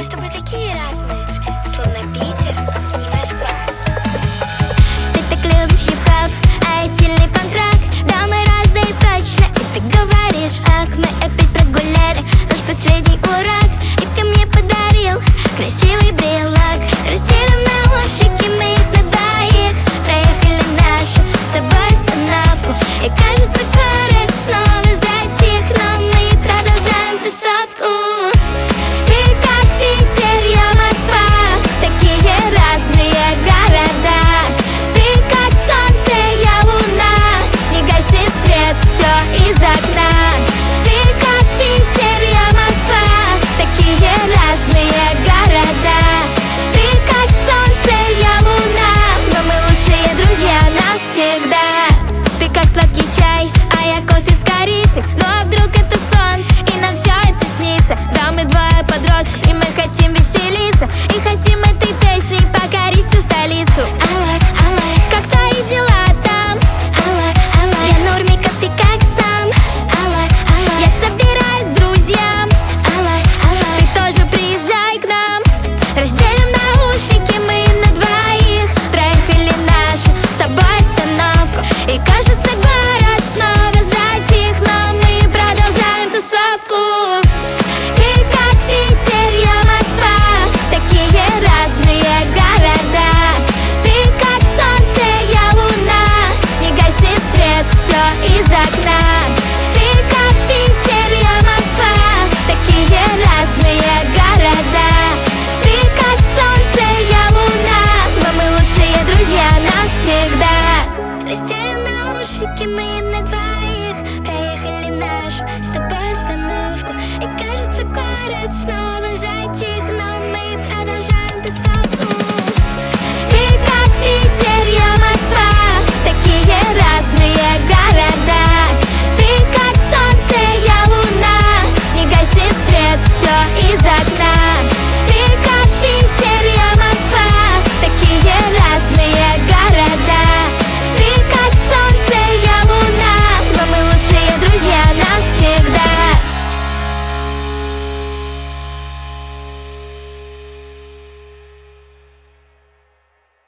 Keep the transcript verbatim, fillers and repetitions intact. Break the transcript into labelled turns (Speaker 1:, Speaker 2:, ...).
Speaker 1: Мы с тобой такие разные, словно Питер и Москва.
Speaker 2: Ты так любишь хип-хоп, а я стильный панк-рок. Да, мы разные точно, и ты говоришь ак. Мы опять прогуляли наш последний урок, и ты мне подарил красивый брелок. Разделим наушники, мы их на двоих. Проехали нашу с тобой остановку, и кажется, город снова затих, но мы продолжаем тусовку. Ты как Питер, я Москва, такие разные города. Ты как солнце, я луна, не гаснет свет, все из окна. Ты как Питер, я Москва, такие разные города. Ты как солнце, я луна, но мы лучшие друзья навсегда. Ты как сладкий чай, а я кофе с корицей. Ну а вдруг это сон, и нам все это снится? Да, мы двое подростков, и мы хотим веселиться, и хотим этой песней покорить всю столицу. Алло, алло, как твои дела там? Алло, алло, я нормик, а ты как сам? Алло, алло, я собираюсь к друзьям. Алло, алло, ты тоже приезжай к нам. Разделим наушники, мы на двоих. Проехали нашу с тобой остановку, и кажется, город снова затих, но мы продолжаем тусовку. Ты как Питер, я Москва, такие разные города. Ты как солнце, я луна, не гаснет свет, все из окна. Ты как Питер, я Москва, такие разные города. Ты как солнце, я луна, но мы лучшие друзья навсегда.
Speaker 1: Разделим наушники, мы на двоих. Проехали нашу с тобой остановку, и кажется, город снова